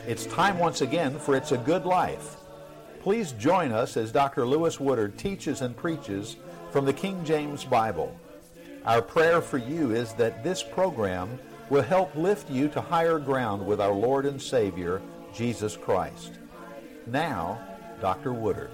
It's time once again for It's a Good Life. Please join us as Dr. Lewis Woodard teaches and preaches from the King James Bible. Our prayer for you is that this program will help lift you to higher ground with our Lord and Savior, Jesus Christ. Now, Dr. Woodard.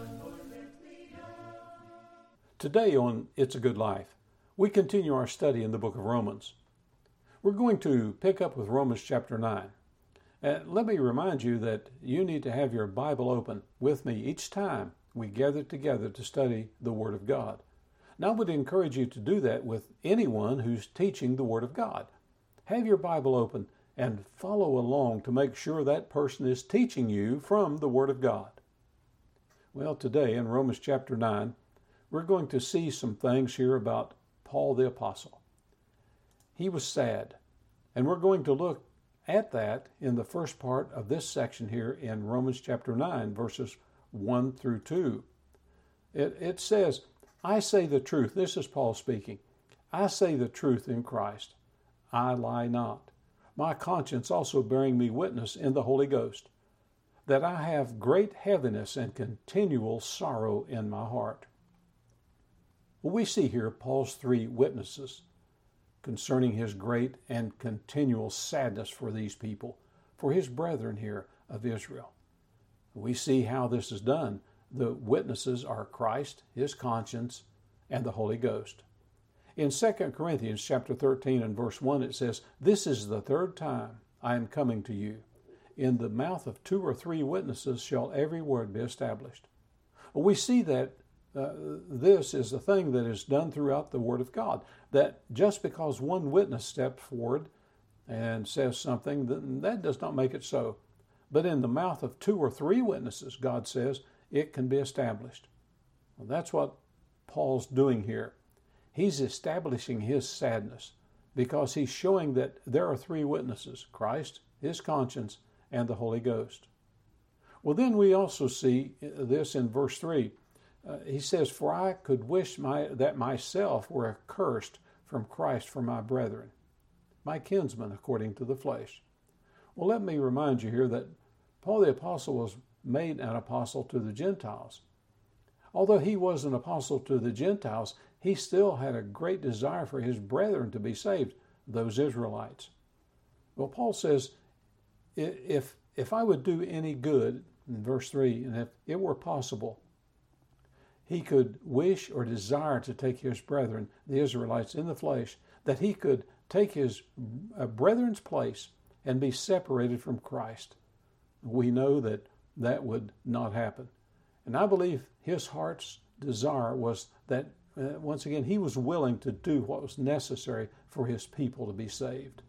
Today on It's a Good Life, we continue our study in the book of Romans. We're going to pick up with Romans chapter 9. Let me remind you that you need to have your Bible open with me each time we gather together to study the Word of God. Now, I would encourage you to do that with anyone who's teaching the Word of God. Have your Bible open and follow along to make sure that person is teaching you from the Word of God. Well, today in Romans chapter 9, we're going to see some things here about Paul the Apostle. He was sad, and we're going to look at that in the first part of this section here in Romans chapter 9, verses 1 through 2. It says, I say the truth. This is Paul speaking. I say the truth in Christ. I lie not. My conscience also bearing me witness in the Holy Ghost, that I have great heaviness and continual sorrow in my heart. Well, we see here Paul's three witnesses concerning his great and continual sadness for these people, for his brethren here of Israel. We see how this is done. The witnesses are Christ, his conscience, and the Holy Ghost. In 2 Corinthians chapter 13 and verse 1, it says, This is the third time I am coming to you. In the mouth of 2 or 3 witnesses shall every word be established. Well, we see that this is a thing that is done throughout the Word of God, that just because one witness steps forward and says something, that does not make it so. But in the mouth of 2 or 3 witnesses, God says, it can be established. Well, that's what Paul's doing here. He's establishing his sadness because he's showing that there are 3 witnesses, Christ, his conscience, and the Holy Ghost. Well, then we also see this in verse 3. He says, For I could wish that myself were accursed from Christ for my brethren, my kinsmen according to the flesh. Well, let me remind you here that Paul the Apostle was made an apostle to the Gentiles. Although he was an apostle to the Gentiles, he still had a great desire for his brethren to be saved, those Israelites. Well, Paul says, if I would do any good, in verse 3, and if it were possible, he could wish or desire to take his brethren, the Israelites in the flesh, that he could take his brethren's place and be separated from Christ. We know that that would not happen. And I believe his heart's desire was that, once again, he was willing to do what was necessary for his people to be saved.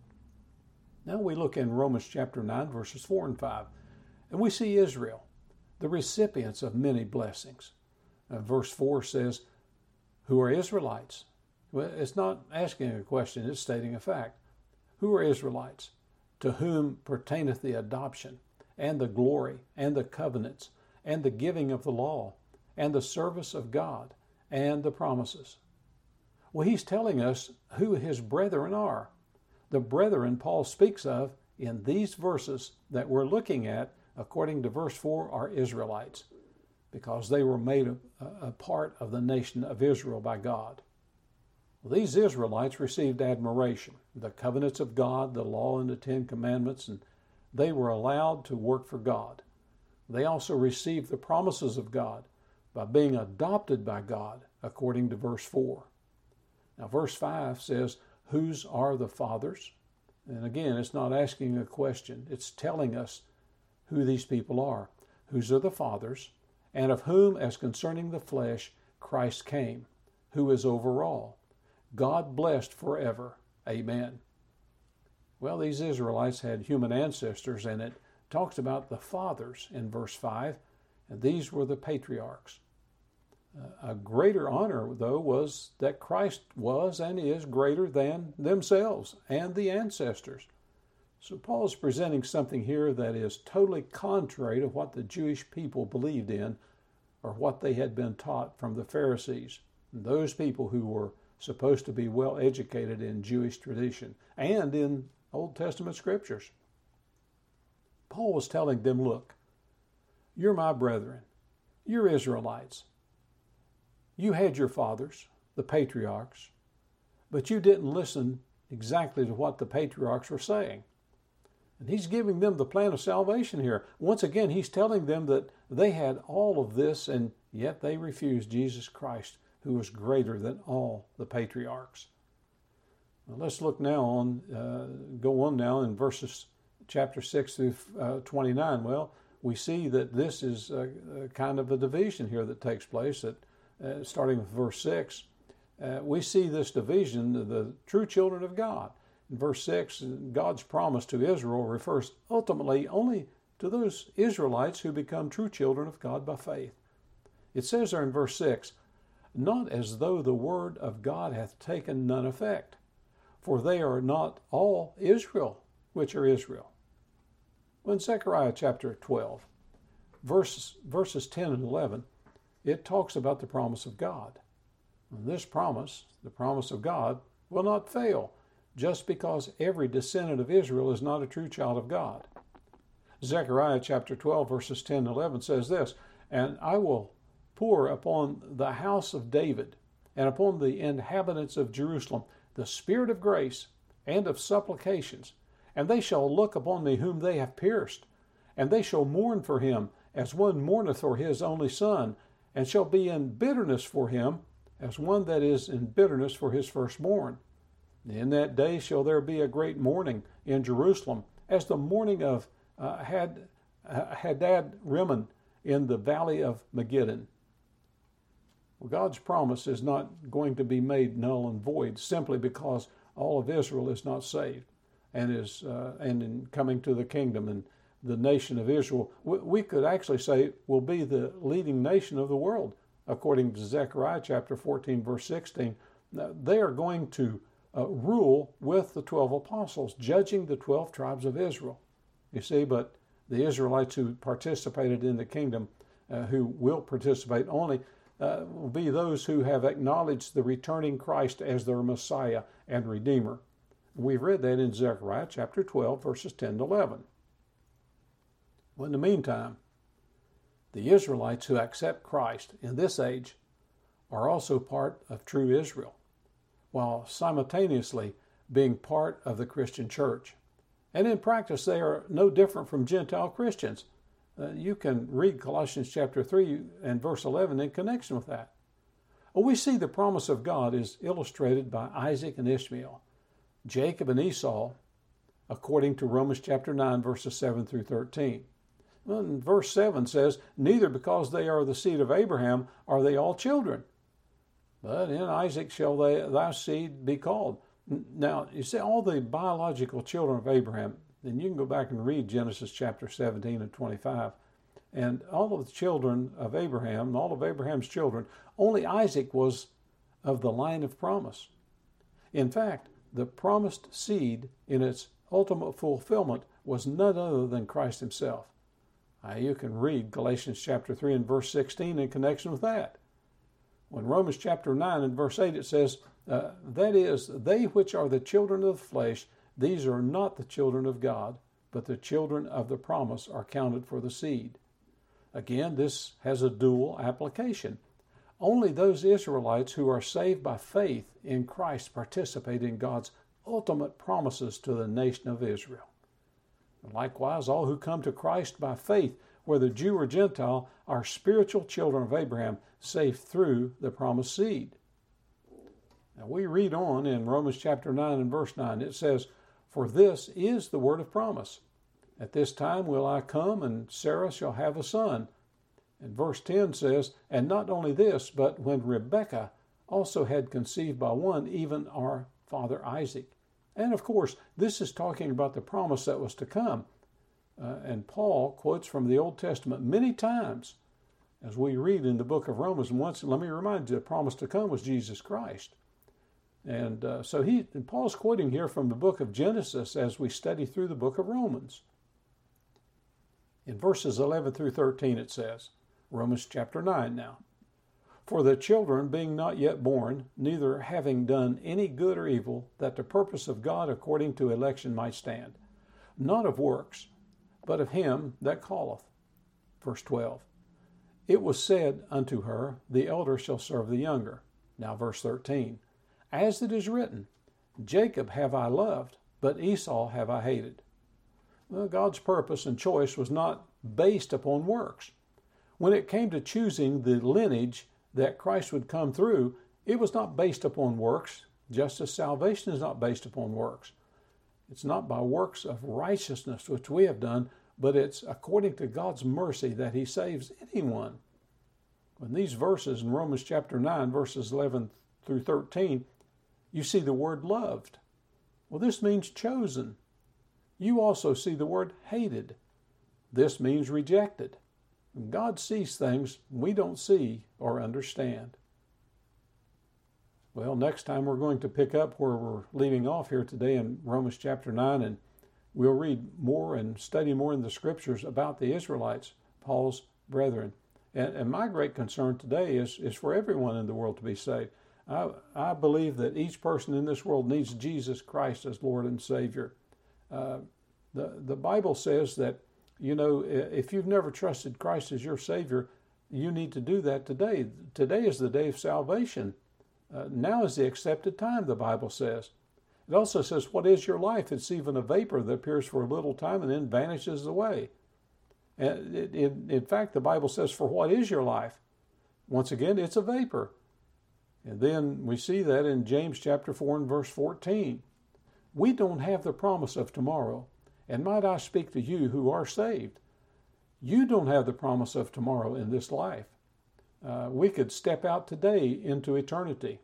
Now we look in Romans chapter 9, verses 4 and 5, and we see Israel, the recipients of many blessings. Verse 4 says, Who are Israelites? Well, it's not asking a question, it's stating a fact. Who are Israelites? To whom pertaineth the adoption, and the glory, and the covenants, and the giving of the law, and the service of God, and the promises. Well, he's telling us who his brethren are. The brethren Paul speaks of in these verses that we're looking at, according to verse 4, are Israelites, because they were made a part of the nation of Israel by God. Well, these Israelites received admiration, the covenants of God, the law and the 10 commandments, and they were allowed to work for God. They also received the promises of God by being adopted by God, according to verse 4. Now, verse 5 says, Whose are the fathers? And again, it's not asking a question. It's telling us who these people are. Whose are the fathers? And of whom, as concerning the flesh, Christ came, who is over all, God blessed forever. Amen. Well, these Israelites had human ancestors, and it talks about the fathers in verse 5, and these were the patriarchs. A greater honor, though, was that Christ was and is greater than themselves and the ancestors. So Paul is presenting something here that is totally contrary to what the Jewish people believed in or what they had been taught from the Pharisees, those people who were supposed to be well educated in Jewish tradition and in Old Testament scriptures. Paul was telling them, look, you're my brethren. You're Israelites. You had your fathers, the patriarchs, but you didn't listen exactly to what the patriarchs were saying. And he's giving them the plan of salvation here. Once again, he's telling them that they had all of this, and yet they refused Jesus Christ, who was greater than all the patriarchs. Now let's look now on, go on now in verses chapter 6 through 29. Well, we see that this is a kind of a division here that takes place, that starting with verse 6. We see this division, the true children of God. In verse 6, God's promise to Israel refers ultimately only to those Israelites who become true children of God by faith. It says there in verse 6, not as though the word of God hath taken none effect, for they are not all Israel, which are Israel. Well, in Zechariah chapter 12, verses 10 and 11, it talks about the promise of God. And this promise, the promise of God, will not fail, just because every descendant of Israel is not a true child of God. Zechariah chapter 12, verses 10 and 11 says this, and I will pour upon the house of David and upon the inhabitants of Jerusalem the spirit of grace and of supplications, and they shall look upon me whom they have pierced, and they shall mourn for him as one mourneth for his only son, and shall be in bitterness for him as one that is in bitterness for his firstborn. In that day shall there be a great mourning in Jerusalem, as the mourning of Hadad Rimmon in the valley of Megiddon. Well, God's promise is not going to be made null and void simply because all of Israel is not saved and in coming to the kingdom, and the nation of Israel, we could actually say, will be the leading nation of the world, according to Zechariah chapter 14, verse 16. They are going to rule with the 12 apostles, judging the 12 tribes of Israel. You see, but the Israelites who participated in the kingdom, who will participate only, will be those who have acknowledged the returning Christ as their Messiah and Redeemer. We've read that in Zechariah chapter 12, verses 10 to 11. Well, in the meantime, the Israelites who accept Christ in this age are also part of true Israel, while simultaneously being part of the Christian church. And in practice, they are no different from Gentile Christians. You can read Colossians chapter 3 and verse 11 in connection with that. We see the promise of God is illustrated by Isaac and Ishmael, Jacob and Esau, according to Romans chapter 9, verses 7 through 13. Well, and verse 7 says, neither because they are the seed of Abraham are they all children, but in Isaac shall thy seed be called. Now, you see, all the biological children of Abraham, and you can go back and read Genesis chapter 17 and 25, and all of the children of Abraham, and all of Abraham's children, only Isaac was of the line of promise. In fact, the promised seed in its ultimate fulfillment was none other than Christ himself. You can read Galatians chapter 3 and verse 16 in connection with that. When Romans chapter 9 and verse 8 it says, that is, they which are the children of the flesh, these are not the children of God, but the children of the promise are counted for the seed. Again, this has a dual application. Only those Israelites who are saved by faith in Christ participate in God's ultimate promises to the nation of Israel. Likewise, all who come to Christ by faith, whether Jew or Gentile, are spiritual children of Abraham, saved through the promised seed. Now we read on in Romans chapter 9 and verse 9. It says, for this is the word of promise. At this time will I come, and Sarah shall have a son. And verse 10 says, and not only this, but when Rebekah also had conceived by one, even our father Isaac. And of course, this is talking about the promise that was to come. And Paul quotes from the Old Testament many times, as we read in the book of Romans. And once, let me remind you, the promise to come was Jesus Christ. And so Paul's quoting here from the book of Genesis as we study through the book of Romans. In verses 11 through 13 it says, Romans chapter 9 now, for the children being not yet born, neither having done any good or evil, that the purpose of God according to election might stand, not of works, but of him that calleth. Verse 12. It was said unto her, the elder shall serve the younger. Now verse 13. As it is written, Jacob have I loved, but Esau have I hated. Well, God's purpose and choice was not based upon works. When it came to choosing the lineage that Christ would come through, it was not based upon works, just as salvation is not based upon works. It's not by works of righteousness which we have done, but it's according to God's mercy that he saves anyone. In these verses in Romans chapter 9, verses 11 through 13, you see the word loved. Well, this means chosen. You also see the word hated. This means rejected. God sees things we don't see or understand. Well, next time we're going to pick up where we're leaving off here today in Romans chapter 9, and we'll read more and study more in the Scriptures about the Israelites, Paul's brethren. And my great concern today is for everyone in the world to be saved. I believe that each person in this world needs Jesus Christ as Lord and Savior. The Bible says that, if you've never trusted Christ as your Savior, you need to do that today. Today is the day of salvation. Now is the accepted time, the Bible says. It also says, what is your life? It's even a vapor that appears for a little time and then vanishes away. In fact, the Bible says, for what is your life? Once again, it's a vapor. And then we see that in James chapter 4 and verse 14. We don't have the promise of tomorrow. And might I speak to you who are saved? You don't have the promise of tomorrow in this life. We could step out today into eternity.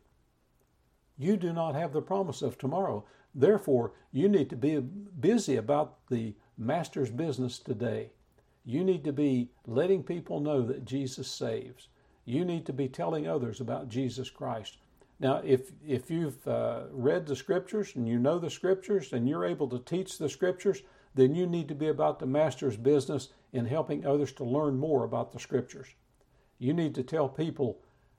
You do not have the promise of tomorrow. Therefore, you need to be busy about the Master's business today. You need to be letting people know that Jesus saves. You need to be telling others about Jesus Christ. Now, if you've read the Scriptures and you know the Scriptures and you're able to teach the Scriptures, then you need to be about the Master's business in helping others to learn more about the Scriptures. You need to tell people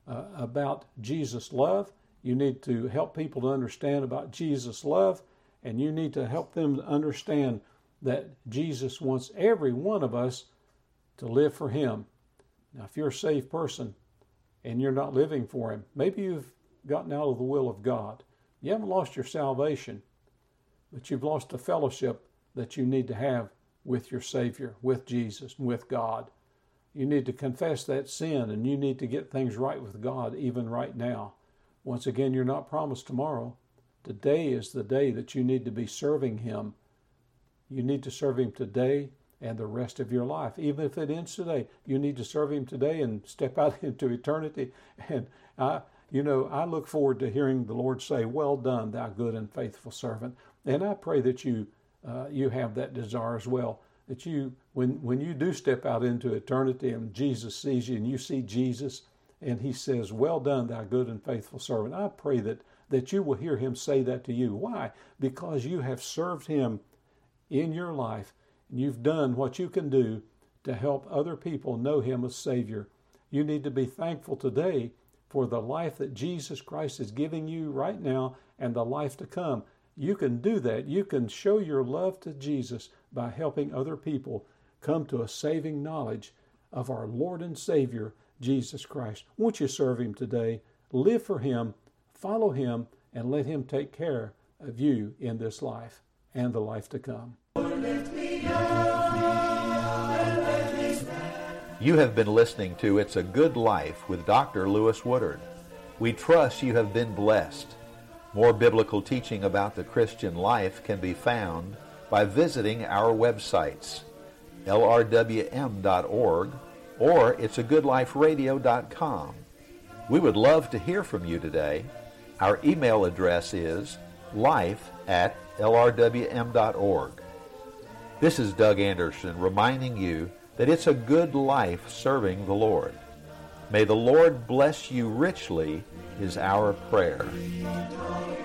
about Jesus' love. You need to help people to understand about Jesus' love, and you need to help them to understand that Jesus wants every one of us to live for Him. Now, if you're a saved person and you're not living for Him, maybe you've gotten out of the will of God. You haven't lost your salvation, but you've lost the fellowship that you need to have with your Savior, with Jesus, and with God. You need to confess that sin, and you need to get things right with God even right now. Once again, you're not promised tomorrow. Today is the day that you need to be serving Him. You need to serve Him today and the rest of your life. Even if it ends today, you need to serve Him today and step out into eternity. And I look forward to hearing the Lord say, well done, thou good and faithful servant. And I pray that you have that desire as well. That when you do step out into eternity and Jesus sees you and you see Jesus and He says, well done, thou good and faithful servant. I pray that you will hear Him say that to you. Why? Because you have served Him in your life and you've done what you can do to help other people know Him as Savior. You need to be thankful today for the life that Jesus Christ is giving you right now and the life to come. You can do that. You can show your love to Jesus by helping other people come to a saving knowledge of our Lord and Savior, Jesus Christ. Won't you serve Him today? Live for Him, follow Him, and let Him take care of you in this life and the life to come. You have been listening to It's a Good Life with Dr. Lewis Woodard. We trust you have been blessed. More biblical teaching about the Christian life can be found by visiting our websites, lrwm.org or it'sagoodliferadio.com. We would love to hear from you today. Our email address is life@lrwm.org. This is Doug Anderson reminding you that it's a good life serving the Lord. May the Lord bless you richly is our prayer.